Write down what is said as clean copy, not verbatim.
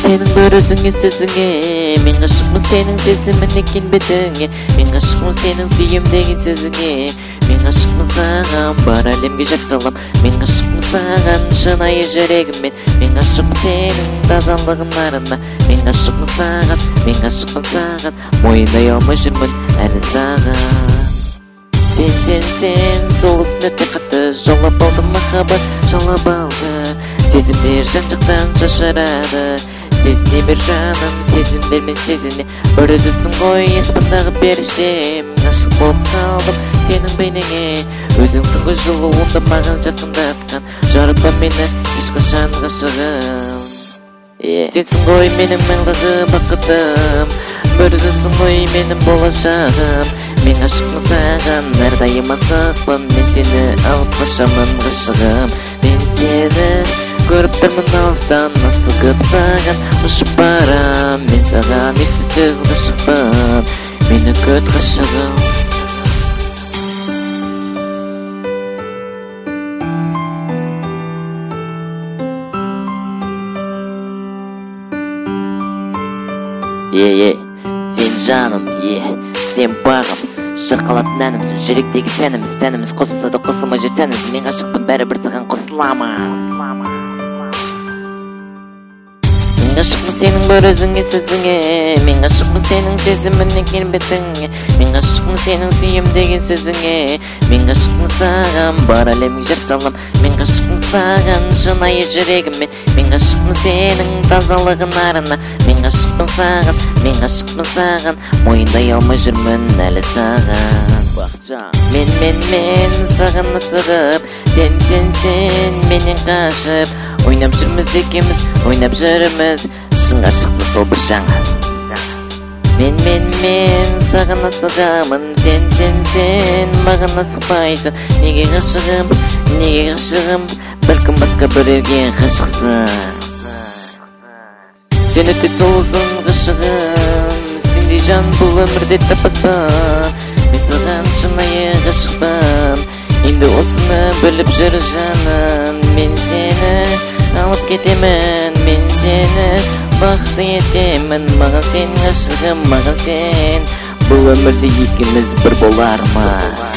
сенің бір өзіңе сөзіңе, мен ғашықпын сенің сезімін екен бетіңе, мен ғашықпын сенің сүйем деген сөзіңе, мен ғашықпын саған бар әлемге жар салам, мен ғашықпын саған шынайы жүрегіммен, мен ғашықпын сенің тазалығыңарына, мен ғашықпын саған, мен ғашықпын саған, мойындай алмай жүрмін әлі саған. Сен сол үшін өте қатты жаулап алды махаббат, жаулап алды, сезімдер жан-жақтан шашырады, сезіне бер жаным, сезімдермен сезіне, бір өзісің ғой аспандағы періштем, ғашық болып қалдым сенің бейнеңе, өзіңсің ғой жылуыңды маған жақындатқан, жаратпа мені ешқашан ғашығым. Сенсің ғой менің мәңгілігі бақытым, бір өзісің ғой менің болашағым, мен ғашықпын саған, әрдайым асықпын, мен сені алып қашамын ғашығым, мен сені көріп тұрмын алыстан, асығып саған ұшып барам, мен саған ес-түссіз ғашықпын, мені күт ғашығым. Сен жаным, сен бағым, шырқалатын әнімсің, жүректегі сәніміз, тәніміз қосылса да қосылмай жүрсәніміз, мен ғашықпын бәрібір саған қосыламын. Мен ғашықпын сенің бір өзіңе сөзіңе, мен ғашықпын сенің сезімін екен бетіңе, мен ғашықпын сенің сүйем деген сөзіңе, мен ғашықпын саған бар әлемге жар салам, мен ғашықпын саған шынайы жүрегіммен, мен ғашықпын сенің тазалығыңарына, мен ғашықпын саған, мен ғашықпын саған, мойындай алмай жүрмін әлі саған. Мен саған асығып, сен менен қашып, ойнап жүрміз екеміз, ойнап жүрміз, шын ғашықпын сол бір жаңа. Мен саған асығамын, сен маған асықпайсың, неге ғашығым, бәлкім басқа біреуге ғашықсың. Сен өте сұлусың ғашығым, сендей жан бұл өмірде таппаспын, мен саған шынайы ғашықпын, енді осыны біліп жүр жаным, мен сені алып кетемін, мен сені бақытты етемін, маған сен ғашығым, маған сен, бұл өмірде екеуміз бір болармыз.